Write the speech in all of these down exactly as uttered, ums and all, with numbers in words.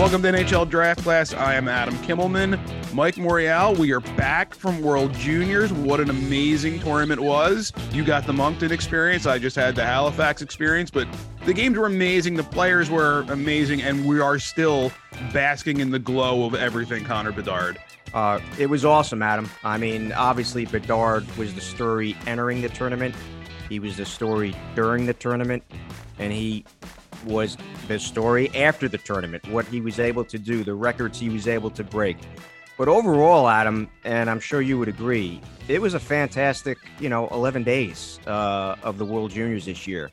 Welcome to N H L Draft Class. I am Adam Kimmelman. Mike Morial, we are back from World Juniors. What an amazing tournament was. You got the Moncton experience. I just had the Halifax experience, but the games were amazing. The players were amazing, and we are still basking in the glow of everything Connor Bedard. Uh, it was awesome, Adam. I mean, obviously, Bedard was the story entering the tournament. He was the story during the tournament, and he was the story after the tournament, what he was able to do, the records he was able to break. But overall, Adam, and I'm sure you would agree, it was a fantastic, you know, eleven days uh, of the World Juniors this year.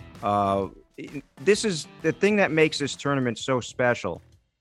Uh, this is the thing that makes this tournament so special,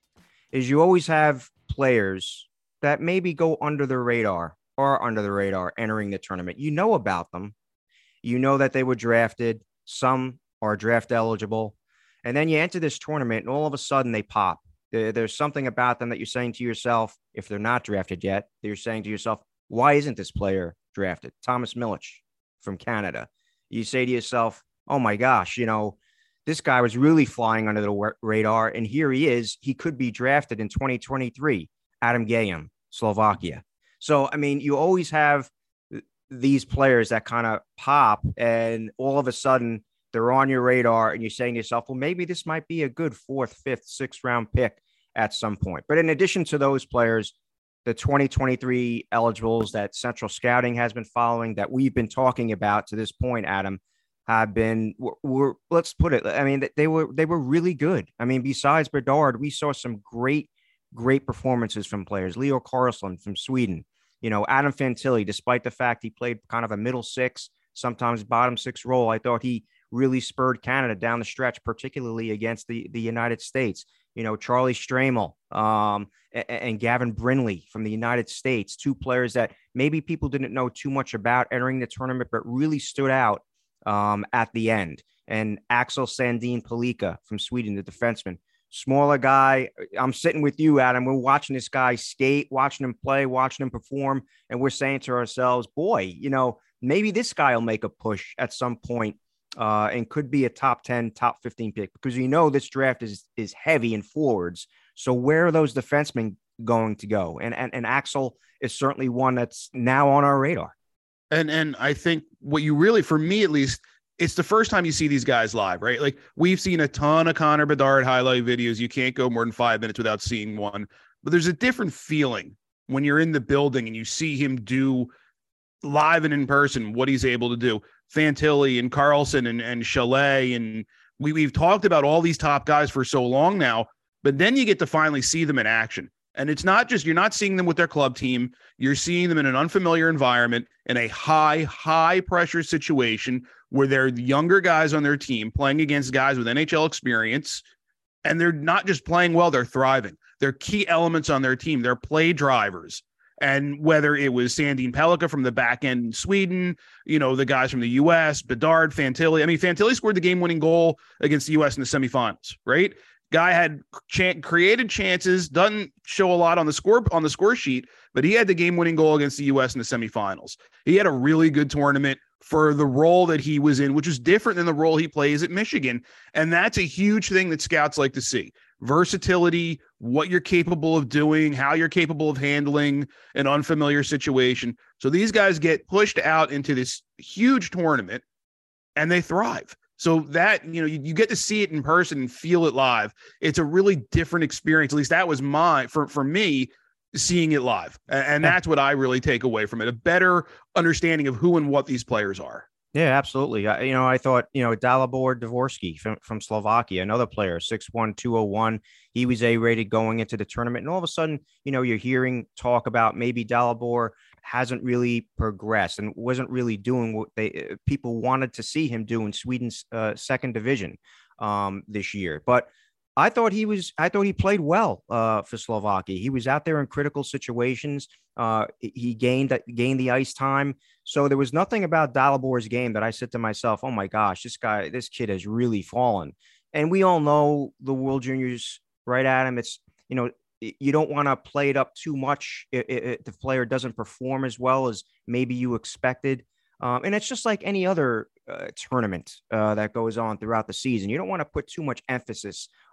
is you always have players that maybe go under the radar or under the radar entering the tournament. You know about them. You know that they were drafted. Some are draft eligible. And then you enter this tournament and all of a sudden they pop. There, there's something about them that you're saying to yourself, if they're not drafted yet, you're saying to yourself, why isn't this player drafted? Thomas Milic from Canada. You say to yourself, oh my gosh, you know, this guy was really flying under the radar. And here he is. He could be drafted in twenty twenty-three. Adam Gajan, Slovakia. So, I mean, you always have these players that kind of pop and all of a sudden they're on your radar and you're saying to yourself, well, maybe this might be a good fourth, fifth, sixth round pick at some point. But in addition to those players, the twenty twenty-three eligibles that Central Scouting has been following, that we've been talking about to this point, Adam, have been, were, were, let's put it, I mean, they were, they were really good. I mean, besides Bedard, we saw some great, great performances from players. Leo Carlson from Sweden, you know, Adam Fantilli, despite the fact he played kind of a middle six, sometimes bottom six role, I thought he really spurred Canada down the stretch, particularly against the, the United States. You know, Charlie Stramel um, and, and Gavin Brindley from the United States, two players that maybe people didn't know too much about entering the tournament, but really stood out um, at the end. And Axel Sandin Palika from Sweden, the defenseman, smaller guy. I'm sitting with you, Adam. We're watching this guy skate, watching him play, watching him perform. And we're saying to ourselves, boy, you know, maybe this guy will make a push at some point. Uh, and could be a top ten, top fifteen pick, because you know this draft is is heavy in forwards. So where are those defensemen going to go? And and, and Axel is certainly one that's now on our radar. And and I think what you really, for me at least, it's the first time you see these guys live, right? Like, we've seen a ton of Connor Bedard highlight videos. You can't go more than five minutes without seeing one. But there's a different feeling when you're in the building and you see him do live and in person what he's able to do. Fantilli and Carlson and, and Chalet. And we, we've talked about all these top guys for so long now, but then you get to finally see them in action. And it's not just, you're not seeing them with their club team. You're seeing them in an unfamiliar environment, in a high, high pressure situation where they're the younger guys on their team playing against guys with N H L experience. And they're not just playing well, they're thriving. They're key elements on their team. They're play drivers. And whether it was Sandin Pellikka from the back end in Sweden, you know, the guys from the U S, Bedard, Fantilli. I mean, Fantilli scored the game-winning goal against the U S in the semifinals, right? Guy had ch- created chances, doesn't show a lot on the score on the score sheet, but he had the game-winning goal against the U S in the semifinals. He had a really good tournament for the role that he was in, which is different than the role he plays at Michigan. And that's a huge thing that scouts like to see. Versatility, what you're capable of doing, how you're capable of handling an unfamiliar situation. So these guys get pushed out into this huge tournament and they thrive. So that, you know, you, you get to see it in person and feel it live. It's a really different experience. At least that was my, for, for me, seeing it live. And that's what I really take away from it. A better understanding of who and what these players are. Yeah, absolutely. I, you know, I thought, you know, Dalibor Dvorsky from, from Slovakia, another player, six one, two oh one. He was A-rated going into the tournament. And all of a sudden, you know, you're hearing talk about maybe Dalibor hasn't really progressed and wasn't really doing what they uh, people wanted to see him do in Sweden's uh, second division um, this year. But I thought he was, I thought he played well uh, for Slovakia. He was out there in critical situations. Uh, he gained, gained the ice time. So there was nothing about Dalibor's game that I said to myself, oh my gosh, this guy, this kid has really fallen. And we all know the World Juniors, right, Adam? It's, you know, you don't want to play it up too much if, if the player doesn't perform as well as maybe you expected. Um, and it's just like any other uh, tournament uh, that goes on throughout the season. You don't want to put too much emphasis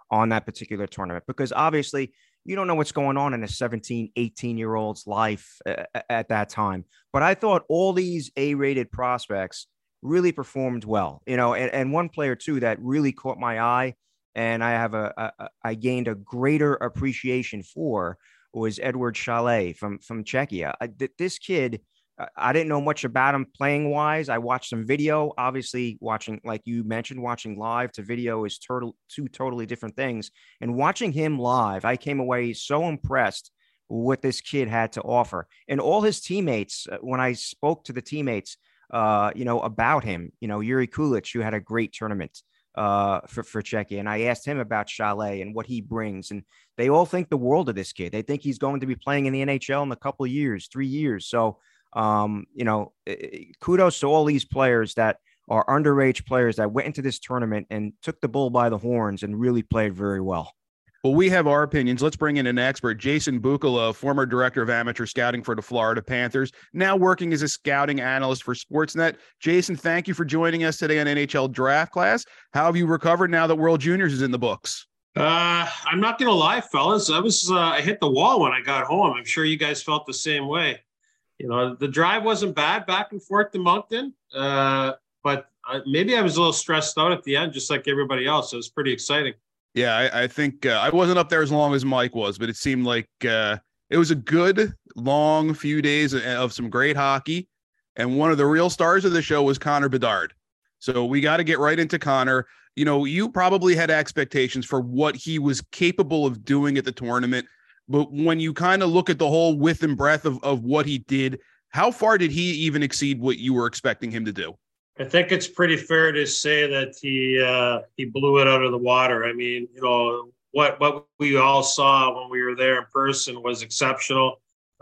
on that particular tournament, because obviously you don't know what's going on in a seventeen, eighteen year old's life uh, at that time. But I thought all these A-rated prospects really performed well, you know, and, and one player too that really caught my eye, and I have a, a I gained a greater appreciation for, was Edward Chalet from from Czechia. I, this kid, I didn't know much about him playing wise. I watched some video. Obviously, watching, like you mentioned, watching live to video is total, two totally different things. And watching him live, I came away so impressed with what this kid had to offer. And all his teammates, when I spoke to the teammates, uh, you know, about him, you know, Yuri Kulich, who had a great tournament uh, for, for Czechia. And I asked him about Chalet and what he brings. And they all think the world of this kid. They think he's going to be playing in the N H L in a couple of years, three years. So, Um, you know, kudos to all these players that are underage players that went into this tournament and took the bull by the horns and really played very well. Well, we have our opinions. Let's bring in an expert, Jason Bukala, former director of amateur scouting for the Florida Panthers, now working as a scouting analyst for Sportsnet. Jason, thank you for joining us today on N H L Draft Class. How have you recovered now that World Juniors is in the books? Uh, I'm not going to lie, fellas. I was uh, I hit the wall when I got home. I'm sure you guys felt the same way. You know, the drive wasn't bad back and forth to Moncton, uh, but uh, maybe I was a little stressed out at the end, just like everybody else. It was pretty exciting. Yeah, I, I think uh, I wasn't up there as long as Mike was, but it seemed like uh, it was a good, long few days of, of some great hockey. And one of the real stars of the show was Connor Bedard. So we got to get right into Connor. You know, you probably had expectations for what he was capable of doing at the tournament. But when you kind of look at the whole width and breadth of, of what he did, how far did he even exceed what you were expecting him to do? I think it's pretty fair to say that he uh, he blew it out of the water. I mean, you know, what what we all saw when we were there in person was exceptional.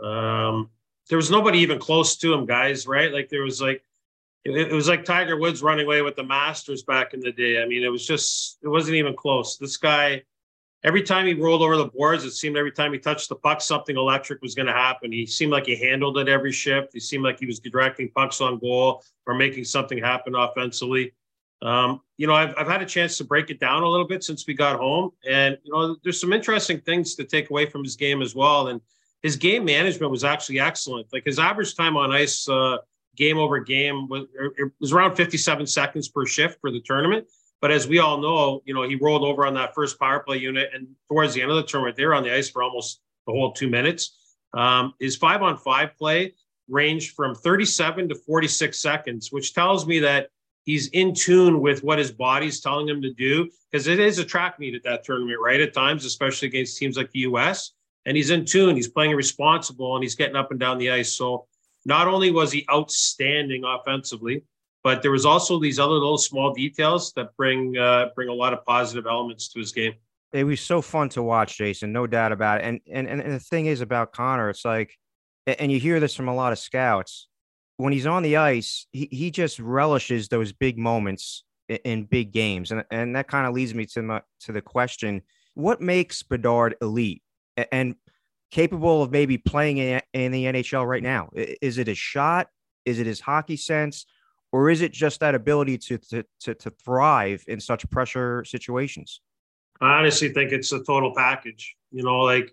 Um, there was nobody even close to him, guys, right? Like there was like, it, it was like Tiger Woods running away with the Masters back in the day. I mean, it was just, it wasn't even close. This guy, every time he rolled over the boards, it seemed every time he touched the puck, something electric was going to happen. He seemed like he handled it every shift. He seemed like he was directing pucks on goal or making something happen offensively. Um, you know, I've, I've had a chance to break it down a little bit since we got home. And, you know, there's some interesting things to take away from his game as well. And his game management was actually excellent. Like his average time on ice uh, game over game was, it was around fifty-seven seconds per shift for the tournament. But as we all know, you know, he rolled over on that first power play unit, and towards the end of the tournament, they were on the ice for almost the whole two minutes. Um, his five-on-five play ranged from thirty-seven to forty-six seconds, which tells me that he's in tune with what his body's telling him to do, because it is a track meet at that tournament, right, at times, especially against teams like the U S. And he's in tune. He's playing responsible, and he's getting up and down the ice. So not only was he outstanding offensively, but there was also these other little small details that bring uh, bring a lot of positive elements to his game. It was so fun to watch, Jason, no doubt about it. And and and the thing is about Connor, it's like, and you hear this from a lot of scouts, when he's on the ice, he, he just relishes those big moments in, in big games. And and that kind of leads me to my to the question, what makes Bedard elite and capable of maybe playing in, in the N H L right now? Is it his shot? Is it his hockey sense? Or is it just that ability to, to to to thrive in such pressure situations? I honestly think it's a total package. You know, like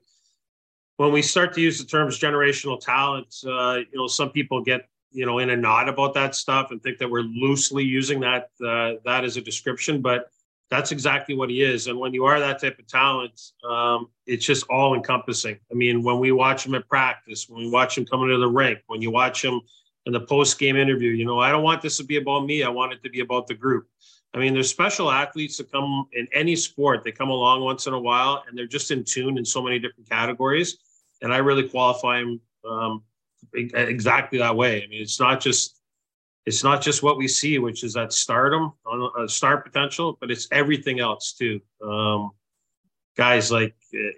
when we start to use the terms generational talent, uh, you know, some people get, you know, in a knot about that stuff and think that we're loosely using that uh, that as a description. But that's exactly what he is. And when you are that type of talent, um, it's just all encompassing. I mean, when we watch him at practice, when we watch him coming to the rink, when you watch him in the post-game interview, you know, I don't want this to be about me. I want it to be about the group. I mean, there's special athletes that come in any sport. They come along once in a while, and they're just in tune in so many different categories. And I really qualify him um, exactly that way. I mean, it's not just it's not just what we see, which is that stardom, uh, star potential, but it's everything else too. Um, guys, like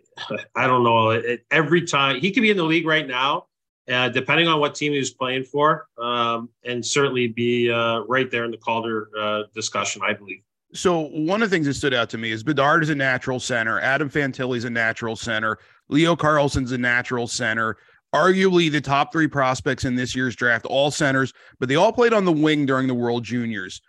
I don't know, it, every time he could be in the league right now. Uh, depending on what team he was playing for, um, and certainly be uh, right there in the Calder uh, discussion, I believe. So one of the things that stood out to me is Bedard is a natural center. Adam Fantilli is a natural center. Leo Carlson's a natural center. Arguably the top three prospects in this year's draft, all centers, but they all played on the wing during the World Juniors.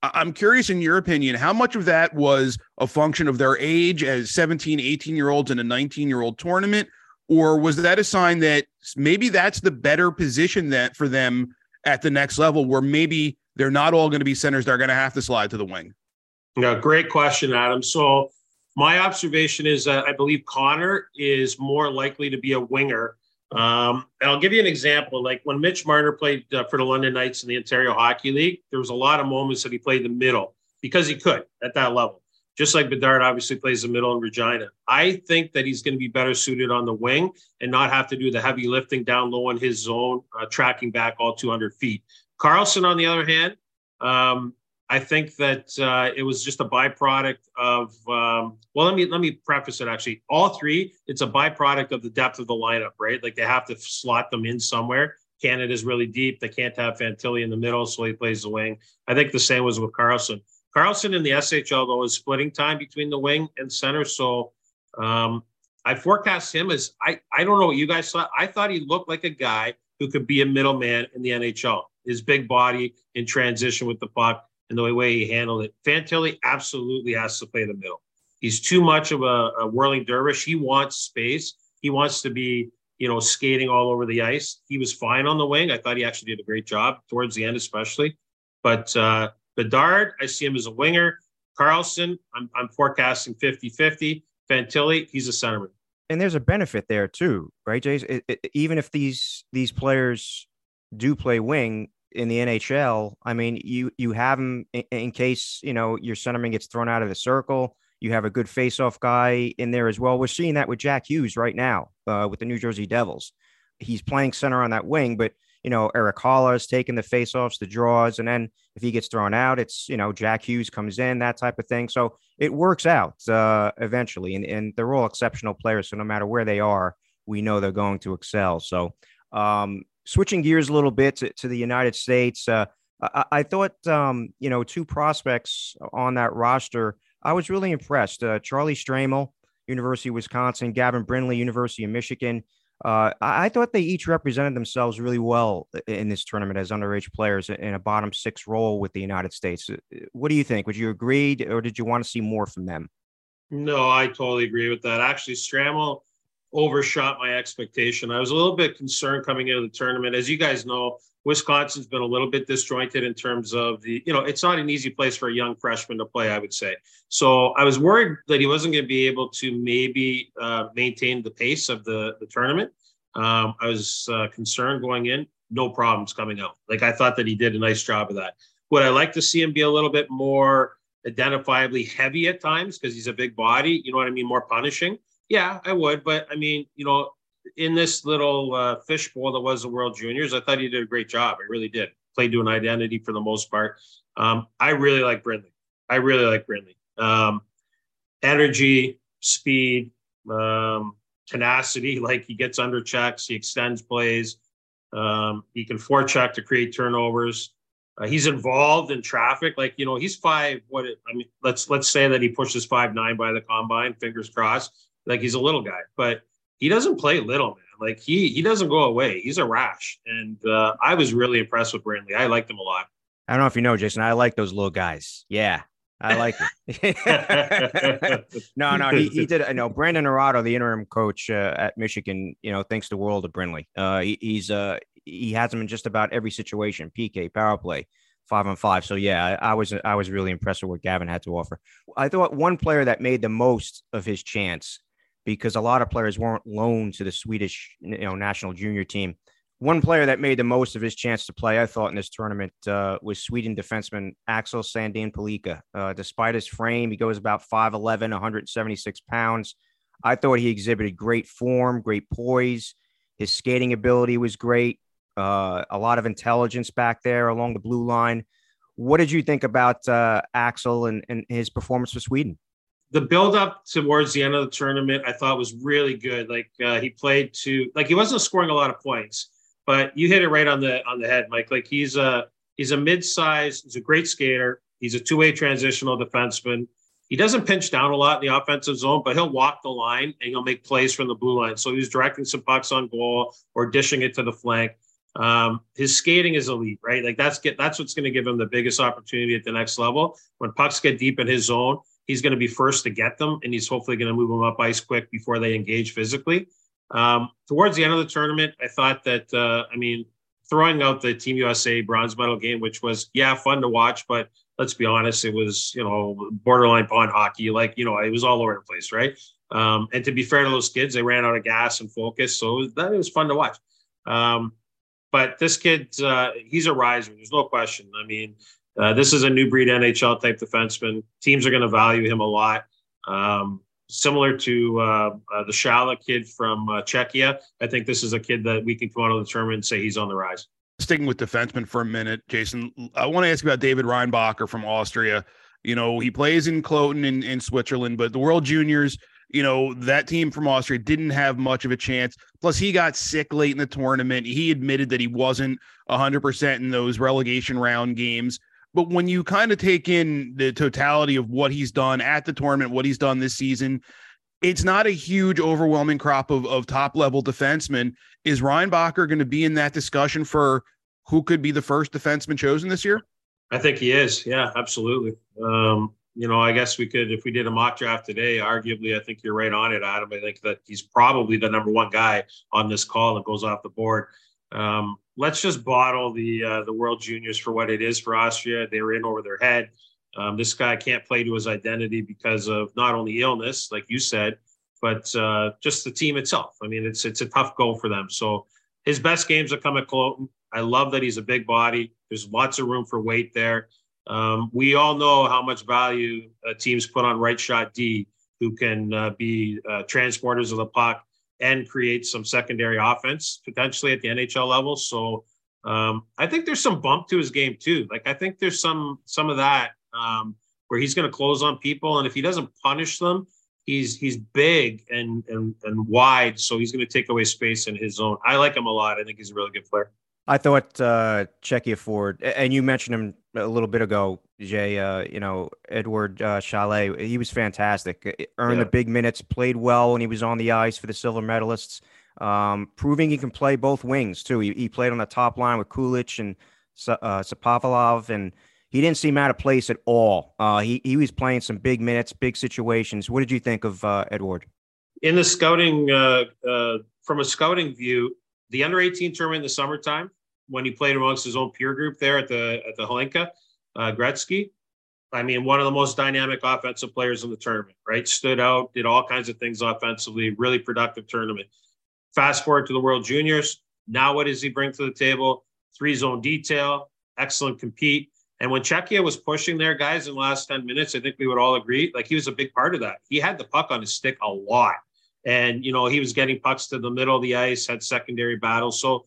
I'm curious, in your opinion, how much of that was a function of their age as seventeen, eighteen year olds in a nineteen year old tournament? Or was that a sign that maybe that's the better position that for them at the next level, where maybe they're not all going to be centers, they're going to have to slide to the wing? Yeah, great question, Adam. So my observation is that I believe Connor is more likely to be a winger. Um, and I'll give you an example. Like when Mitch Marner played uh, for the London Knights in the Ontario Hockey League, there was a lot of moments that he played the middle because he could at that level. Just like Bedard obviously plays the middle in Regina. I think that he's going to be better suited on the wing and not have to do the heavy lifting down low in his zone, uh, tracking back all two hundred feet. Karlsson, on the other hand, um, I think that uh, it was just a byproduct of, um, well, let me let me preface it actually. All three, it's a byproduct of the depth of the lineup, right? Like they have to slot them in somewhere. Canada's really deep. They can't have Fantilli in the middle, so he plays the wing. I think the same was with Karlsson. Karlsson in the S H L, though, is splitting time between the wing and center. So um, I forecast him as, I, I don't know what you guys thought. I thought he looked like a guy who could be a middleman in the N H L. His big body in transition with the puck and the way he handled it. Fantilli absolutely has to play the middle. He's too much of a, a whirling dervish. He wants space. He wants to be, you know, skating all over the ice. He was fine on the wing. I thought he actually did a great job towards the end, especially. But uh, Bedard, I see him as a winger. Karlsson, I'm, I'm forecasting fifty-fifty. Fantilli, he's a centerman. And there's a benefit there too, right, Jace? It, it, even if these these players do play wing in the N H L, I mean, you you have them in, in case, you know, your centerman gets thrown out of the circle. You have a good face-off guy in there as well. We're seeing that with Jack Hughes right now uh, with the New Jersey Devils. He's playing center on that wing, but, you know, Eric Haula is taking the face-offs, the draws, and then if he gets thrown out, it's, you know, Jack Hughes comes in, that type of thing. So it works out uh, eventually, and, and they're all exceptional players. So no matter where they are, we know they're going to excel. So um, switching gears a little bit to, to the United States, uh, I, I thought, um, you know, two prospects on that roster, I was really impressed. Uh, Charlie Stramel, University of Wisconsin, Gavin Brindley, University of Michigan. Uh, I, I thought they each represented themselves really well in this tournament as underage players in a bottom six role with the United States. What do you think? Would you agree, or did you want to see more from them? No, I totally agree with that. Actually, Stramel overshot my expectation. I was a little bit concerned coming into the tournament. As you guys know, Wisconsin's been a little bit disjointed in terms of the, you know, it's not an easy place for a young freshman to play, I would say. So I was worried that he wasn't going to be able to maybe uh, maintain the pace of the, the tournament. Um, I was uh, concerned going in, no problems coming out. Like I thought that he did a nice job of that. Would I like to see him be a little bit more identifiably heavy at times because he's a big body? You know what I mean? More punishing. Yeah, I would. But I mean, you know, in this little uh, fishbowl that was the World Juniors, I thought he did a great job. I really did. Played to an identity for the most part. Um, I really like Brindley. I really like Brindley. Um, energy, speed, um, tenacity. Like he gets under checks, he extends plays. Um, he can forecheck to create turnovers. Uh, he's involved in traffic. Like, you know, he's five. What it, I mean, let's let's say that he pushes five nine by the combine. Fingers crossed. Like he's a little guy, but he doesn't play little, man. Like he he doesn't go away. He's a rash, and uh, I was really impressed with Brindley. I liked him a lot. I don't know if you know, Jason. I like those little guys. Yeah, I like it. no, no, he, he did. I know Brandon Naurato, the interim coach uh, at Michigan, you know, thinks the world of Brindley. Uh, he, he's uh he has him in just about every situation: P K, power play, five on five. So yeah, I, I was I was really impressed with what Gavin had to offer. I thought one player that made the most of his chance, because a lot of players weren't loaned to the Swedish, you know, national junior team. One player that made the most of his chance to play, I thought, in this tournament uh, was Sweden defenseman Axel Sandin Pellikka. Uh, despite his frame, he goes about five eleven, one hundred seventy-six pounds. I thought he exhibited great form, great poise. His skating ability was great. Uh, a lot of intelligence back there along the blue line. What did you think about uh, Axel and, and his performance for Sweden? The build-up towards the end of the tournament, I thought was really good. Like uh, he played to, like he wasn't scoring a lot of points, but you hit it right on the on the head, Mike. Like he's a he's a mid-size, he's a great skater. He's a two-way transitional defenseman. He doesn't pinch down a lot in the offensive zone, but he'll walk the line and he'll make plays from the blue line. So he was directing some pucks on goal or dishing it to the flank. Um, his skating is elite, right? Like that's get that's what's going to give him the biggest opportunity at the next level. When pucks get deep in his zone, he's going to be first to get them, and he's hopefully going to move them up ice quick before they engage physically. Um, towards the end of the tournament, I thought that uh, I mean, throwing out the Team U S A bronze medal game, which was yeah fun to watch, but let's be honest, it was you know borderline pond hockey. Like you know, it was all over the place, right? Um, and to be fair to those kids, they ran out of gas and focus, so it was, that it was fun to watch. Um, But this kid, uh, he's a riser. There's no question. I mean, uh, this is a new breed N H L type defenseman. Teams are going to value him a lot. Um, similar to uh, uh, the Shala kid from uh, Czechia, I think this is a kid that we can come out of the tournament and say he's on the rise. Sticking with defensemen for a minute, Jason, I want to ask you about David Reinbacher from Austria. You know, he plays in Cloton in, in Switzerland, but the World Juniors, you know, that team from Austria didn't have much of a chance. Plus, he got sick late in the tournament. He admitted that he wasn't one hundred percent in those relegation round games. But when you kind of take in the totality of what he's done at the tournament, what he's done this season, it's not a huge, overwhelming crop of, of top-level defensemen. Is Reinbacher going to be in that discussion for who could be the first defenseman chosen this year? I think he is. Yeah, absolutely. Um, You know, I guess we could, if we did a mock draft today, arguably, I think you're right on it, Adam. I think that he's probably the number one guy on this call that goes off the board. Um, let's just bottle the uh, the World Juniors for what it is for Austria. They were in over their head. Um, this guy can't play to his identity because of not only illness, like you said, but uh, just the team itself. I mean, it's it's a tough go for them. So his best games will come at Cloton. I love that he's a big body. There's lots of room for weight there. Um, we all know how much value uh, teams put on right shot D, who can uh, be uh, transporters of the puck and create some secondary offense potentially at the N H L level. So um, I think there's some bump to his game too. Like I think there's some some of that um, where he's going to close on people, and if he doesn't punish them, he's he's big and and and wide, so he's going to take away space in his zone. I like him a lot. I think he's a really good player. I thought uh, Czechia forward, and you mentioned him a little bit ago, Jay, uh, you know, Edward uh, Chalet, he was fantastic. Earned Yeah. the big minutes, played well when he was on the ice for the silver medalists, um, proving he can play both wings, too. He, he played on the top line with Kulich and uh, Sapovlov, and he didn't seem out of place at all. Uh, he, he was playing some big minutes, big situations. What did you think of uh, Edward? In the scouting, uh, uh, from a scouting view, the under eighteen tournament in the summertime, when he played amongst his own peer group there at the at the Hlinka, uh, Gretzky, I mean, one of the most dynamic offensive players in the tournament, right? Stood out, did all kinds of things offensively, really productive tournament. Fast forward to the World Juniors. Now what does he bring to the table? Three zone detail, excellent compete. And when Czechia was pushing their guys in the last ten minutes, I think we would all agree, like he was a big part of that. He had the puck on his stick a lot. And, you know, he was getting pucks to the middle of the ice, had secondary battles. So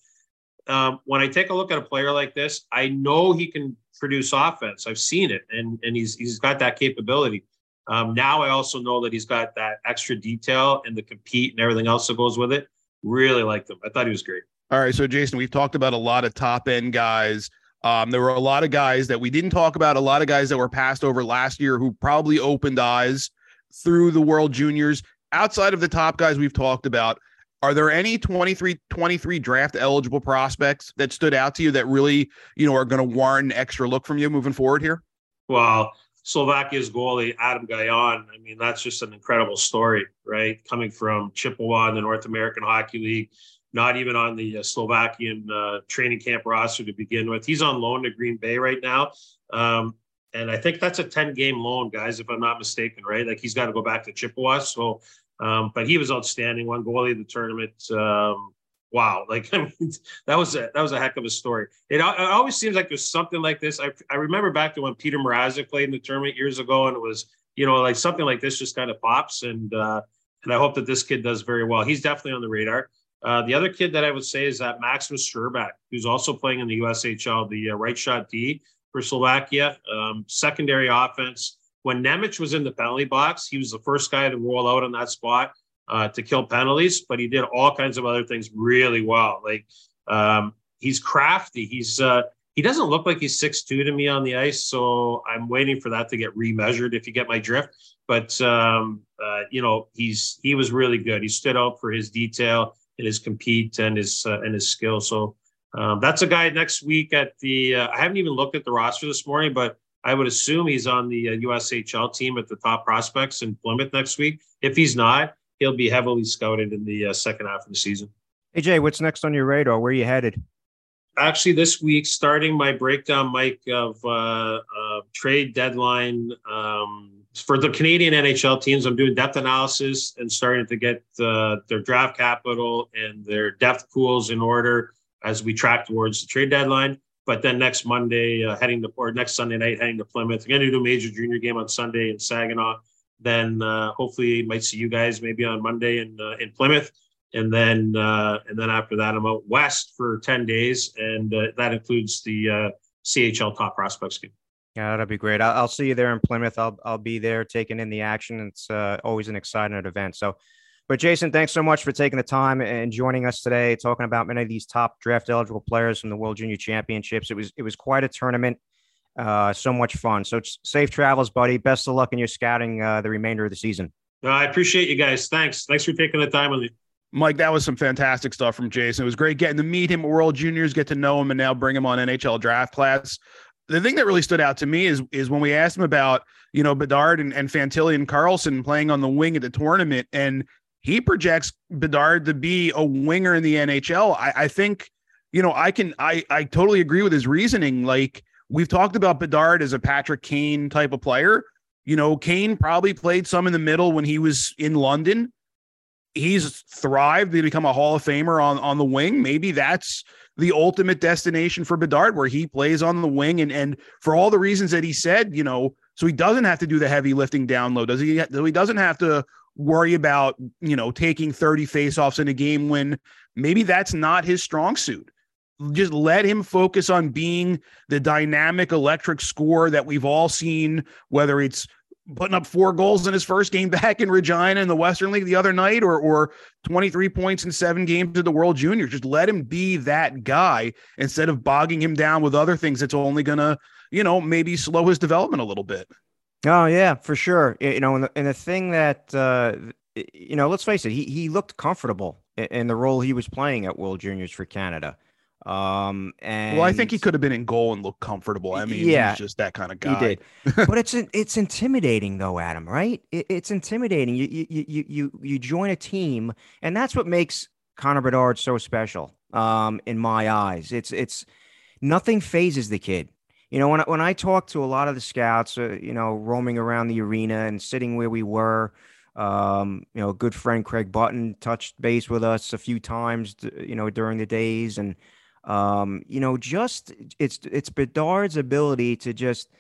um, when I take a look at a player like this, I know he can produce offense. I've seen it, and and he's he's got that capability. Um, now I also know that he's got that extra detail and the compete and everything else that goes with it. Really liked him. I thought he was great. All right, so Jason, we've talked about a lot of top-end guys. Um, there were a lot of guys that we didn't talk about, a lot of guys that were passed over last year who probably opened eyes through the World Juniors. Outside of the top guys we've talked about, are there any twenty-three twenty-three draft eligible prospects that stood out to you that really, you know, are going to warrant an extra look from you moving forward here? Well, Slovakia's goalie, Adam Gajan, I mean, that's just an incredible story, right? Coming from Chippewa in the North American Hockey League, not even on the uh, Slovakian uh, training camp roster to begin with. He's on loan to Green Bay right now. Um, and I think that's a ten-game loan, guys, if I'm not mistaken, right? Like, he's got to go back to Chippewa. So, um, but he was outstanding, one goalie of the tournament. Um, wow. Like, I mean, that was a, that was a heck of a story. It, it always seems like there's something like this. I, I remember back to when Peter Mrazek played in the tournament years ago, and it was, you know, like something like this just kind of pops. And, uh, and I hope that this kid does very well. He's definitely on the radar. Uh, the other kid that I would say is that Maximus Szczerbiak, who's also playing in the U S H L, the uh, right shot D for Slovakia, um, secondary offense. When Nemec was in the penalty box, he was the first guy to roll out on that spot uh, to kill penalties, but he did all kinds of other things really well. Like um, he's crafty. He's uh, he doesn't look like he's six two to me on the ice, so I'm waiting for that to get remeasured, if you get my drift. But um, uh, you know, he's he was really good. He stood out for his detail and his compete and his uh, and his skill. So Um, that's a guy next week at the. Uh, I haven't even looked at the roster this morning, but I would assume he's on the uh, U S H L team at the top prospects in Plymouth next week. If he's not, he'll be heavily scouted in the uh, second half of the season. Hey, Jay, what's next on your radar? Where are you headed? Actually, this week, starting my breakdown, Mike, of uh, uh, trade deadline um, for the Canadian N H L teams. I'm doing depth analysis and starting to get uh, their draft capital and their depth pools in order as we track towards the trade deadline. But then next Monday, uh, heading to, or next Sunday night, heading to Plymouth. I'm going to do a major junior game on Sunday in Saginaw. Then uh, hopefully might see you guys maybe on Monday in uh, in Plymouth. And then uh, and then after that, I'm out west for ten days. And uh, that includes the uh, C H L top prospects game. Yeah, that'll be great. I'll, I'll see you there in Plymouth. I'll I'll be there taking in the action. It's uh, always an exciting event. So, but Jason, thanks so much for taking the time and joining us today, talking about many of these top draft eligible players from the World Junior Championships. It was it was quite a tournament. Uh, so much fun. So safe travels, buddy. Best of luck in your scouting uh, the remainder of the season. Uh, I appreciate you guys. Thanks. Thanks for taking the time with me. Mike, that was some fantastic stuff from Jason. It was great getting to meet him at World Juniors, get to know him, and now bring him on N H L draft class. The thing that really stood out to me is, is when we asked him about, you know, Bedard and, and Fantilli and Carlson playing on the wing at the tournament, and he projects Bedard to be a winger in the N H L. I, I think, you know, I can, I, I totally agree with his reasoning. Like, we've talked about Bedard as a Patrick Kane type of player. You know, Kane probably played some in the middle when he was in London. He's thrived to become a Hall of Famer on, on the wing. Maybe that's the ultimate destination for Bedard, where he plays on the wing. And, and for all the reasons that he said, you know, so he doesn't have to do the heavy lifting down low. Does he? He doesn't have to worry about, you know, taking thirty faceoffs in a game when maybe that's not his strong suit. Just let him focus on being the dynamic electric scorer that we've all seen, whether it's putting up four goals in his first game back in Regina in the Western League the other night, or or twenty-three points in seven games at the World Juniors. Just let him be that guy instead of bogging him down with other things that's only going to, you know, maybe slow his development a little bit. Oh, yeah, for sure. You know, and the, and the thing that, uh, you know, let's face it, he, he looked comfortable in, in the role he was playing at World Juniors for Canada. Um, and well, I think he could have been in goal and looked comfortable. I mean, yeah, he's just that kind of guy. He did, but it's it's intimidating though, Adam. Right? It, it's intimidating. You you you you you join a team, and that's what makes Connor Bedard so special. Um, in my eyes, it's it's nothing phases the kid. You know, when I, when I talk to a lot of the scouts, uh, you know, roaming around the arena and sitting where we were. Um, you know, a good friend Craig Button touched base with us a few times, you know, during the days. And, um, you know, just it's it's Bedard's ability to just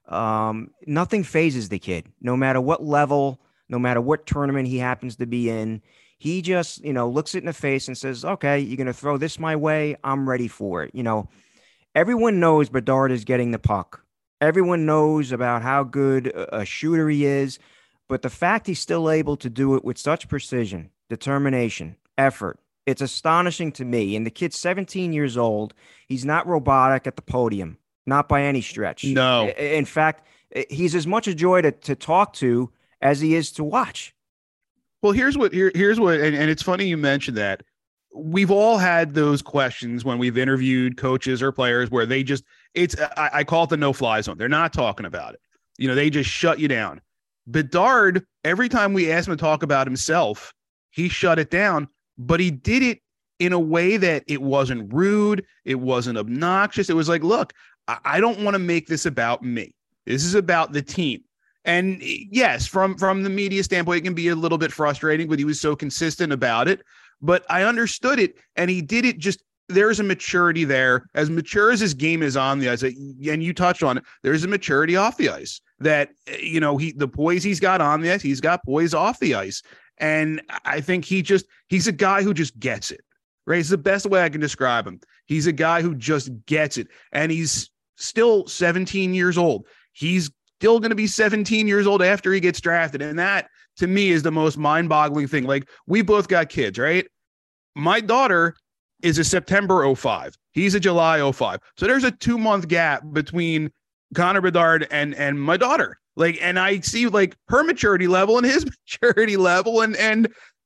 um, nothing phases the kid, no matter what level, no matter what tournament he happens to be in. He just, you know, looks it in the face and says, OK, you're going to throw this my way. I'm ready for it. You know, everyone knows Bedard is getting the puck. Everyone knows about how good a shooter he is. But the fact he's still able to do it with such precision, determination, effort, it's astonishing to me. And the kid's seventeen years old. He's not robotic at the podium, not by any stretch. No. In fact, he's as much a joy to, to talk to as he is to watch. Well, here's what here, here's what, and, and it's funny you mentioned that. We've all had those questions when we've interviewed coaches or players where they just, it's, I, I call it the no-fly zone. They're not talking about it. You know, they just shut you down. Bedard, every time we asked him to talk about himself, he shut it down, but he did it in a way that it wasn't rude. It wasn't obnoxious. It was like, look, I, I don't want to make this about me. This is about the team. And yes, from, from the media standpoint, it can be a little bit frustrating, but he was so consistent about it. But I understood it, and he did it just, there's a maturity there. As mature as his game is on the ice, and you touched on it, there's a maturity off the ice that, you know, he, the poise he's got on the ice, he's got poise off the ice. And I think he just, he's a guy who just gets it, right? It's the best way I can describe him. He's a guy who just gets it. And he's still seventeen years old. He's still going to be seventeen years old after he gets drafted. And that, to me, is the most mind-boggling thing. Like, we both got kids, right? My daughter is a September oh five. He's a July oh five. So there's a two-month gap between Connor Bedard and and my daughter. Like, and I see like her maturity level and his maturity level, and and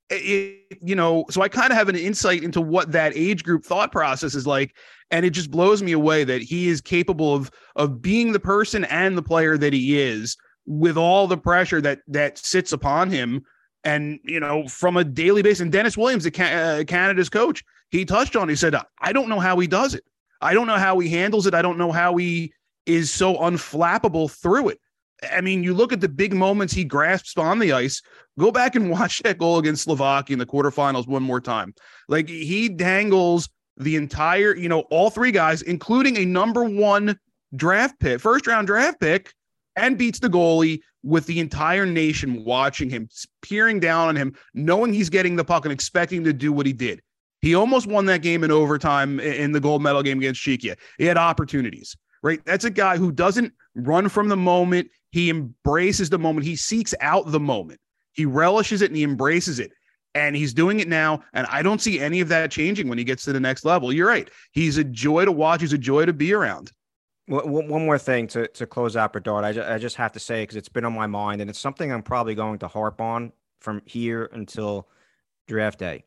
it, you know, so I kind of have an insight into what that age group thought process is like. And it just blows me away that he is capable of, of being the person and the player that he is with all the pressure that, that sits upon him. And, you know, from a daily basis. And Dennis Williams, the uh, Canada's coach, he touched on, he said, I don't know how he does it. I don't know how he handles it. I don't know how he is so unflappable through it. I mean, you look at the big moments he grasps on the ice. Go back and watch that goal against Slovakia in the quarterfinals one more time. Like, he dangles the entire, you know, all three guys, including a number one draft pick, first round draft pick, and beats the goalie with the entire nation watching him, peering down on him, knowing he's getting the puck and expecting to do what he did. He almost won that game in overtime in the gold medal game against Czechia. He had opportunities, right? That's a guy who doesn't run from the moment. He embraces the moment. He seeks out the moment. He relishes it and he embraces it. And he's doing it now. And I don't see any of that changing when he gets to the next level. You're right. He's a joy to watch. He's a joy to be around. One more thing to, to close out, Bedard. I, just, I just have to say, because it's been on my mind, and it's something I'm probably going to harp on from here until draft day.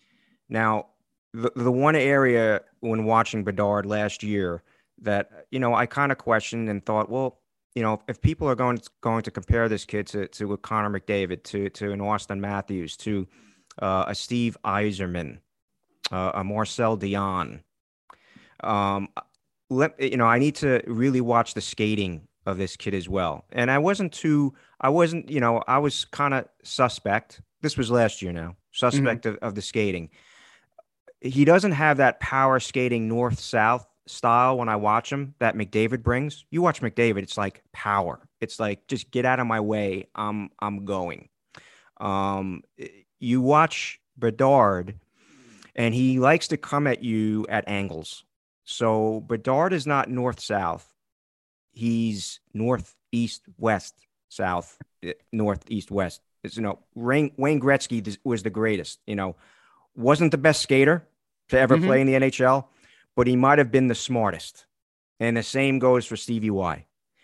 Now, the, the one area when watching Bedard last year that, you know, I kind of questioned and thought, well, you know, if people are going to, going to compare this kid to, to a Connor McDavid, to, to an Austin Matthews, to uh, a Steve Yzerman, uh, a Marcel Dion, um, let, you know, I need to really watch the skating of this kid as well. And I wasn't too, I wasn't, you know, I was kind of suspect. This was last year now, suspect mm-hmm. of, of the skating. He doesn't have that power skating north-south style when I watch him that McDavid brings. You watch McDavid, it's like power. It's like, just get out of my way. I'm, I'm going. Um, you watch Bedard, and he likes to come at you at angles. So Bedard is not north-south. He's northeast, west, south, northeast, west. It's, you know, Wayne, Wayne Gretzky was the greatest, you know, wasn't the best skater to ever mm-hmm. play in the N H L, but he might have been the smartest. And the same goes for Stevie Y.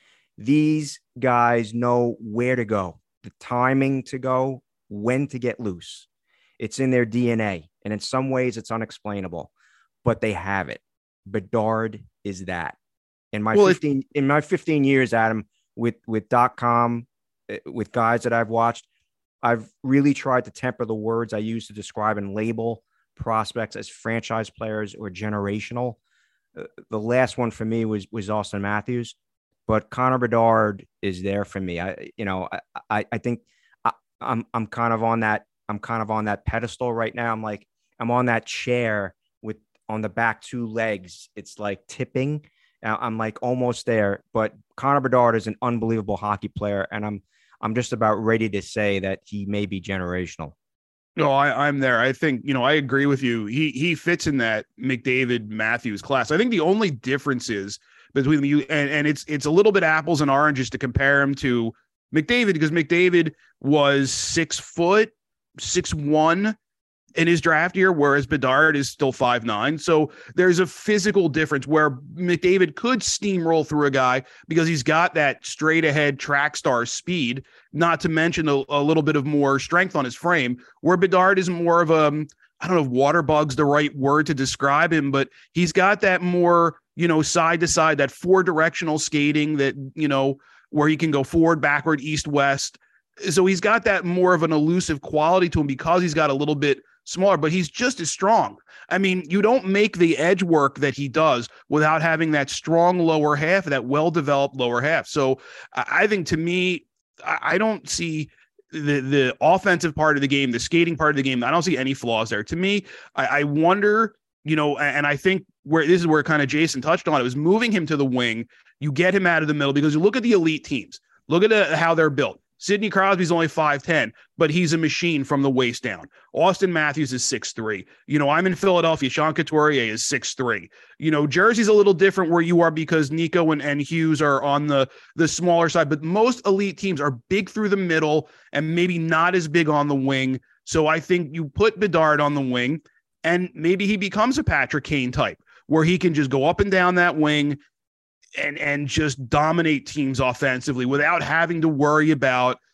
These guys know where to go, the timing to go, when to get loose. It's in their D N A. And in some ways it's unexplainable, but they have it. Bedard is that. In my well, fifteen it- in my fifteen years, Adam, with with .com, with guys that I've watched, I've really tried to temper the words I use to describe and label prospects as franchise players or generational. Uh, the last one for me was was Austin Matthews, but Connor Bedard is there for me. I, you know, I I, I think I, I'm I'm kind of on that I'm kind of on that pedestal right now. I'm like I'm on that chair with on the back two legs. It's like tipping. I'm like almost there. But Connor Bedard is an unbelievable hockey player, and I'm I'm just about ready to say that he may be generational. No, I, I'm there. I think, you know, I agree with you. He he fits in that McDavid Matthews class. I think the only difference is between the and, and it's it's a little bit apples and oranges to compare him to McDavid, because McDavid was six foot, six one in his draft year, whereas Bedard is still five nine. So there's a physical difference where McDavid could steamroll through a guy because he's got that straight ahead track star speed, not to mention a, a little bit of more strength on his frame, where Bedard is more of a, I don't know if water bug's the right word to describe him, but he's got that more, you know, side to side, that four directional skating that, you know, where he can go forward, backward, east, west. So he's got that more of an elusive quality to him because he's got a little bit smaller, but he's just as strong. I mean, you don't make the edge work that he does without having that strong lower half, that well-developed lower half. So I think, to me, I don't see the the offensive part of the game, the skating part of the game. I don't see any flaws there. To me, I, I wonder, you know, and I think where this is where kind of Jason touched on it, was moving him to the wing. You get him out of the middle, because you look at the elite teams, look at uh, how they're built. Sidney Crosby's only five ten, but he's a machine from the waist down. Austin Matthews is six three. You know, I'm in Philadelphia. Sean Couturier is six three. You know, Jersey's a little different where you are because Nico and, and Hughes are on the, the smaller side, but most elite teams are big through the middle and maybe not as big on the wing. So I think you put Bedard on the wing, and maybe he becomes a Patrick Kane type where he can just go up and down that wing and and just dominate teams offensively without having to worry about,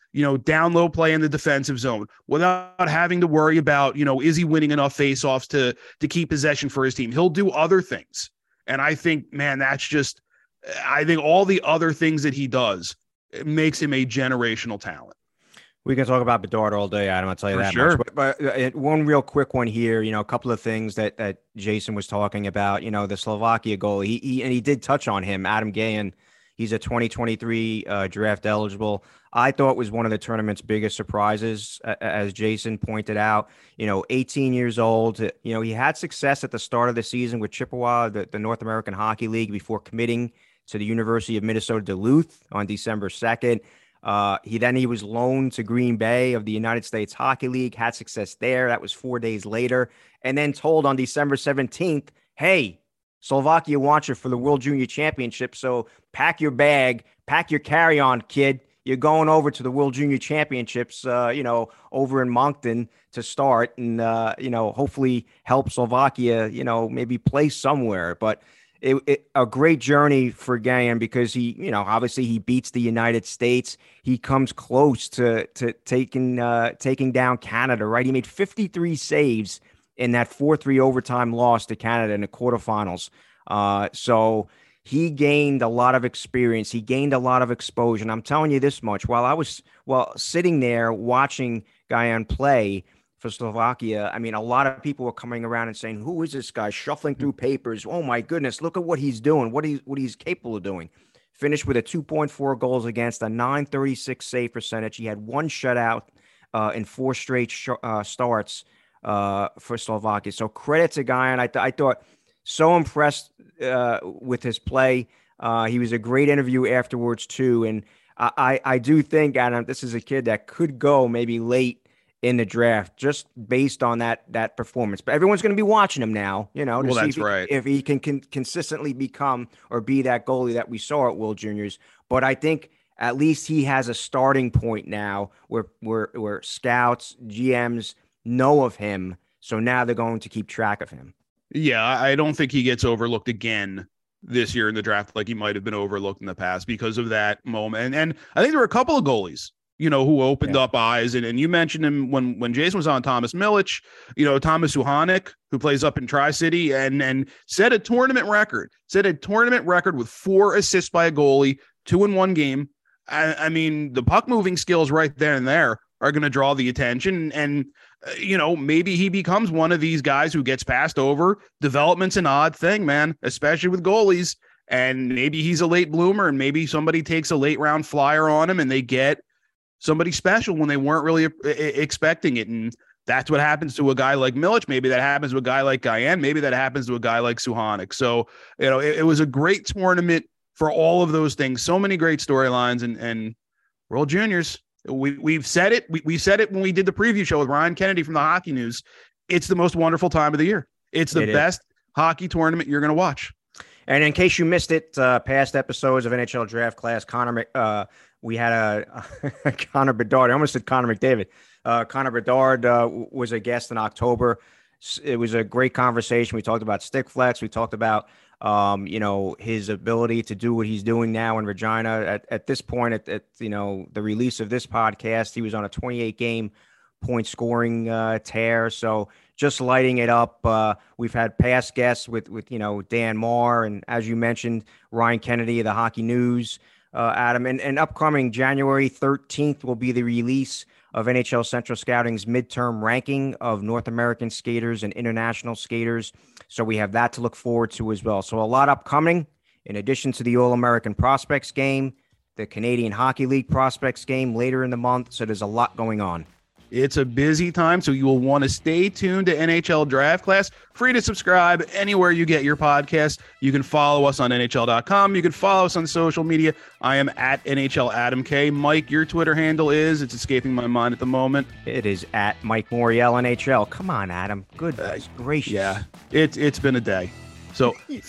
you know, down low play in the defensive zone without having to worry about, you know, is he winning enough faceoffs to to keep possession for his team? He'll do other things. And I think, man, that's just, I think all the other things that he does, it makes him a generational talent. We can talk about Bedard all day, Adam. I'll tell you For that sure. much. But, but uh, one real quick one here, you know, a couple of things that that Jason was talking about, you know, the Slovakia goal. He, he and he did touch on him, Adam Gajan. He's a twenty twenty-three uh, draft eligible. I thought was one of the tournament's biggest surprises, uh, as Jason pointed out. You know, eighteen years old. You know, he had success at the start of the season with Chippewa, the, the North American Hockey League, before committing to the University of Minnesota Duluth on December second. Uh, he then he was loaned to Green Bay of the United States Hockey League, had success there. That was four days later, and then told on December seventeenth, "Hey, Slovakia wants you for the World Junior Championship, so pack your bag, pack your carry-on, kid. You're going over to the World Junior Championships, uh, you know, over in Moncton to start, and uh, you know, hopefully help Slovakia, you know, maybe play somewhere." But It, it, a great journey for Gajan because he, you know, obviously he beats the United States. He comes close to to taking uh, taking down Canada, right? He made fifty-three saves in that four three overtime loss to Canada in the quarterfinals. Uh, so he gained a lot of experience. He gained a lot of exposure. And I'm telling you this much, while I was well sitting there watching Gajan play for Slovakia, I mean, a lot of people were coming around and saying, "Who is this guy shuffling through papers? Oh my goodness, look at what he's doing, what he's what he's capable of doing." Finished with a two point four goals against, a nine thirty-six save percentage. He had one shutout uh, in four straight sh- uh, starts uh, for Slovakia. So credit to Gajan. I, th- I thought so impressed uh, with his play. Uh, he was a great interview afterwards too, and I, I I do think, Adam, this is a kid that could go maybe late in the draft just based on that that performance. But everyone's going to be watching him now, you know, to Well, see that's if he, right. if he can, can consistently become or be that goalie that we saw at World Juniors. But I think at least he has a starting point now where where where scouts, G Ms know of him. So now they're going to keep track of him. Yeah, I don't think he gets overlooked again this year in the draft like he might have been overlooked in the past because of that moment. And, and I think there were a couple of goalies, you know, who opened yeah. up eyes. And, and you mentioned him when, when Jason was on, Thomas Milic, you know, Thomas Suhanik, who plays up in Tri-City and, and set a tournament record, set a tournament record with four assists by a goalie, two in one game. I, I mean, the puck moving skills right there and there are going to draw the attention. And, uh, you know, maybe he becomes one of these guys who gets passed over. Development's an odd thing, man, especially with goalies. And maybe he's a late bloomer and maybe somebody takes a late round flyer on him and they get somebody special when they weren't really expecting it. And that's what happens to a guy like Milic. Maybe that happens to a guy like Gajan. Maybe that happens to a guy like Suhanik. So, you know, it, it was a great tournament for all of those things. So many great storylines and, and World Juniors. We, we've said it. We, we said it when we did the preview show with Ryan Kennedy from the Hockey News. It's the most wonderful time of the year. It's the it best hockey tournament you're going to watch. And in case you missed it, uh, past episodes of N H L Draft Class, Connor, uh, we had a, a Connor Bedard. I almost said Connor McDavid. Uh, Connor Bedard uh, was a guest in October. It was a great conversation. We talked about stick flex. We talked about, um, you know, his ability to do what he's doing now in Regina. At, at this point, at, at, you know, the release of this podcast, he was on a twenty-eight game point scoring uh, tear. So just lighting it up. Uh, we've had past guests with, with, you know, Dan Marr and, as you mentioned, Ryan Kennedy of the Hockey News. Uh, Adam, and, and upcoming January thirteenth will be the release of N H L Central Scouting's midterm ranking of North American skaters and international skaters. So we have that to look forward to as well. So a lot upcoming, in addition to the All-American Prospects game, the Canadian Hockey League Prospects game later in the month. So there's a lot going on. It's a busy time, so you will want to stay tuned to N H L Draft Class. Free to subscribe anywhere you get your podcast. You can follow us on N H L dot com. You can follow us on social media. I am at N H L Adam K. Mike, your Twitter handle is? It's escaping my mind at the moment. It is at Mike Moriel N H L. Come on, Adam. Good uh, gracious. Yeah, it's it's been a day. So you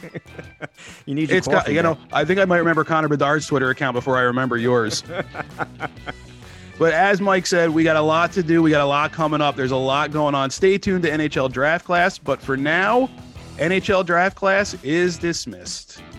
need your it's got, you know, I think I might remember Connor Bedard's Twitter account before I remember yours. But as Mike said, we got a lot to do. We got a lot coming up. There's a lot going on. Stay tuned to N H L Draft Class. But for now, N H L Draft Class is dismissed.